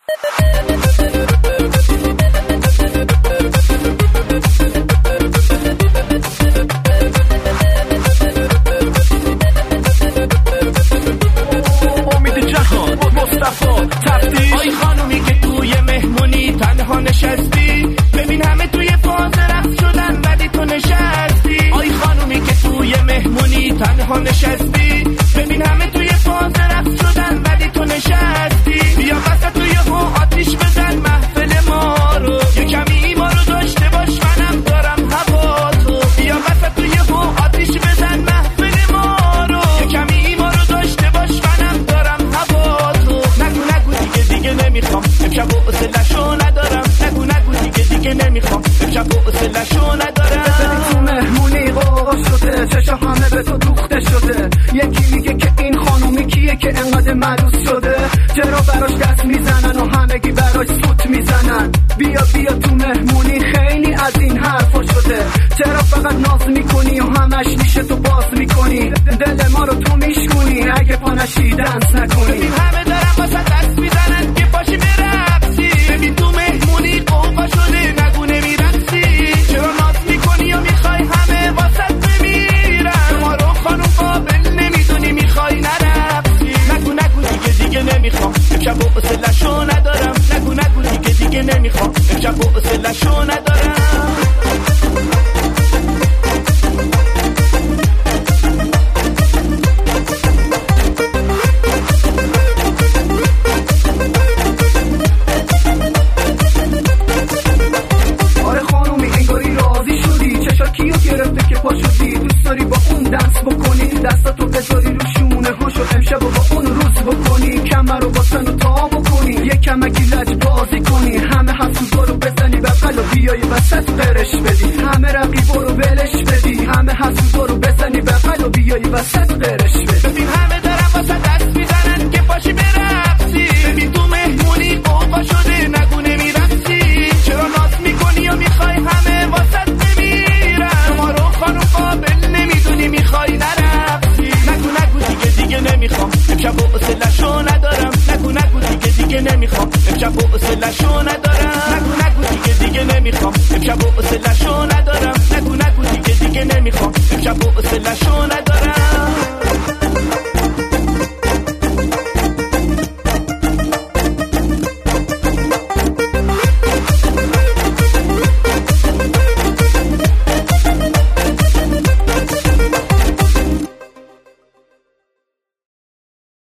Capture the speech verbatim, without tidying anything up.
آی خانومی که توی مهمونی تنها نشستی، ببین همه توی فاز رقص شدن ولی تو نشستی. آی خانومی که توی مهمونی تنها نشستی، ببین همه توی فاز رقص شدن ولی تو نشستی. بیا وسط توی هو آتیش بزن محفل ما رو، یه کمی ما رو داشته باش منم دارم هوا تو. بیا وسط توی هو آتیش بزن محفل ما رو، یه کمی ما رو داشته باش منم دارم هوا تو. نگو نگو دیگه دیگه نمیخوام امشب و حوصله‌شو ندارم. نگو نگو دیگه دیگه نمیخوام امشب و حوصله‌شو ندارم. ببین تو مهمونی قاقا شده، چشا همه به تو دوخته شده. یکی میگه که این خانومی کیه که انقدر مروس شده، چرا براش دست میزنن و همگی براش سوت میزنن. بیا بیا تو مهمونی خیلی از این حرفا شده، چرا فقط ناز میکنی و همش میشه تو باز میکنی. دل ما رو تو میشکنی اگه پانشی دنس نکنی. ببین همه دارن واسه دست میزنن که پاشی برقصی. ببین تو مهمونی قوقا شده نگو نمیرقصی. چرا ناز میکنی و میخوای همه واسه بمیرن. ما رو خانوم قابل نمیدونی میخوای نرقصی. نگو نگو دیگه دیگه نمیخوام امشب و حوصله‌شو ندارم. نگو نگو دیگه دیگه نمیخوام امشب و حوصله‌شو ندارم. دوست داری با اون دنس بکنی، دستاتو بذاری رو شونه هاشو امشب با اون روز بکنی. کمر رو با سن و تا بکنی، یه کمکی لج بازی کنی. همه حسودا رو بزنی بغل و بیای وسط قرش بدی. همه رقیبا رو ولش بدی، همه حسودا رو بزنی بغل و بیای وسط قرش بدی. ببین همه دارن واسه دست میزنن که پاشی برقصی. ببین تو مهمونی قوقا شده نگو نمیرقصی. چرا ناز میکنی و میخوای همه واسه بمیرن. ما رو خانوم قابل نمیدونی میخوای نرقصی. نگو نگو دیگه دیگه نمیخوام امشب و حوصله‌شو ندارم. نگو نگو دیگه دیگه نمیخوام امشب و حوصله‌شو ندارم.